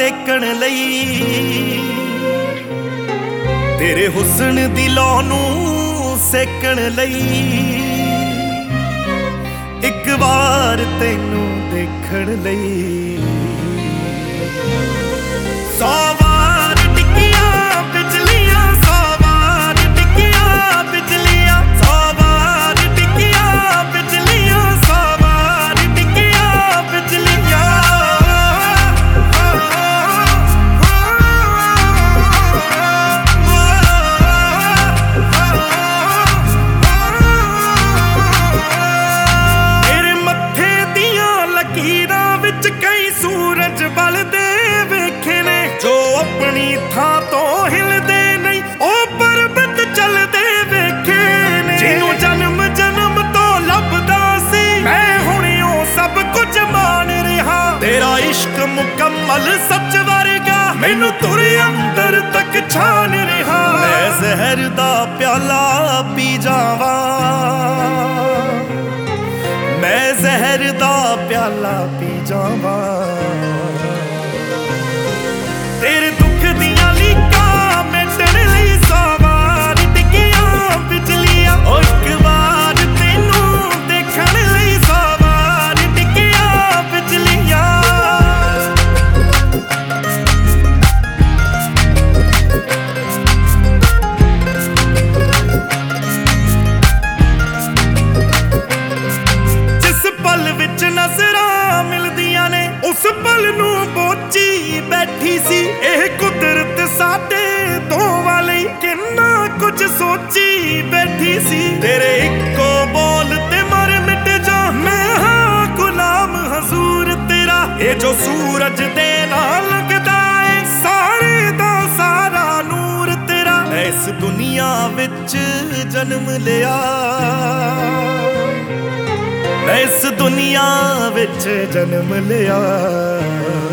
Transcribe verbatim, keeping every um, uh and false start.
ਦੇਖਣ ਲਈ, ਤੇਰੇ ਹੁਸਨ ਦੀ ਲੌ ਨੂੰ ਸੇਕਣ ਲਈ, ਇੱਕ ਵਾਰ ਤੈਨੂੰ ਦੇਖਣ ਲਈ। ਸੌ ਵਾਰ ਡਿੱਗੀਆਂ ਬਿਜਲੀਆਂ, ਸੌ ਵਾਰ ਡਿੱਗੀਆਂ ਬਿਜਲੀਆਂ, ਸੌ ਵਾਰ ਡਿੱਗੀਆਂ ਬਿਜਲੀਆਂ, ਸੌ ਵਾਰ ਡਿੱਗੀਆਂ ਬਿਜਲੀਆਂ। ਤੇਰੇ ਮੱਥੇ ਦੀਆਂ ਲਕੀਰਾਂ ਵਿੱਚ ਕਈ ਸੂਰਜ ਬਲਦੇ ਵੇਖੇ ਨੇ, ਜੋ ਆਪਣੀ ਥਾਂ ਤੋਂ ਹਿਲਦੇ ਨਹੀਂ ਉਹ ਪਰਬਤ ਚੱਲਦੇ ਵੇਖੇ ਨੇ। ਜਿਹਨੂੰ ਜਨਮ ਜਨਮ ਤੋਂ ਲੱਭਦਾ ਸੀ ਮੈਂ ਹੁਣ ਉਹ ਸਭ ਕੁਝ ਮਾਣ ਰਿਹਾ। ਤੇਰਾ ਇਸ਼ਕ ਮੁਕੰਮਲ ਸੱਚ ਵਰਗਾ ਮੈਨੂੰ ਤੁਰ ਅੰਦਰ ਤੱਕ ਛਾਨ ਰਿਹਾ। ਮੈਂ ਜ਼ਹਿਰ ਦਾ ਪਿਆਲਾ ਪੀ ਜਾਵਾਂ, ਮੈਂ ਜ਼ਹਿਰ ਦਾ ਪਿਆਲਾ ਪੀ ਜਾਵਾਂ। ਤੇਰੇ ਦੁੱਖ ਦੀਆਂ ਲੀਕਾਂ ਮਿਟਣ ਲਈ ਸੌ ਵਾਰ ਡਿੱਗੀਆਂ ਬਿਜਲੀਆਂ, ਉਹ ਇੱਕ ਵਾਰ ਤੈਨੂੰ ਦੇਖਣ ਲਈ ਸੌ ਵਾਰ ਡਿੱਗੀਆਂ ਬਿਜਲੀਆਂ। ਜਿਸ ਪਲ ਵਿੱਚ ਨਜ਼ਰਾਂ ਮਿਲਦੀਆਂ ਨੇ ਉਸ ਪਲ ਨੂੰ ਬੋਝੀ ਬੈਠੀ ਸੀ। ਇਹ ਕੁਦਰਤ ਸਾਡੇ ਦੋਵਾਂ ਲਈ ਕਿੰਨਾ ਕੁਝ ਸੋਚੀ ਬੈਠੀ ਸੀ। ਤੇਰੇ ਇੱਕੋ ਬੋਲ ਤੇ ਮਰ ਮਿਟ ਜਾ, ਮੈਂ ਹਾਂ ਗੁਲਾਮ ਹਜ਼ੂਰ ਤੇਰਾ। ਇਹ ਜੋ ਸੂਰਜ ਦੇ ਨਾਲ ਲੱਗਦਾ ਏ ਸਾਰੇ ਦਾ ਸਾਰਾ ਨੂਰ ਤੇਰਾ। ਇਸ ਦੁਨੀਆ ਵਿੱਚ ਜਨਮ ਲਿਆ, ਮੈਂ ਇਸ ਦੁਨੀਆ ਵਿੱਚ ਜਨਮ ਲਿਆ।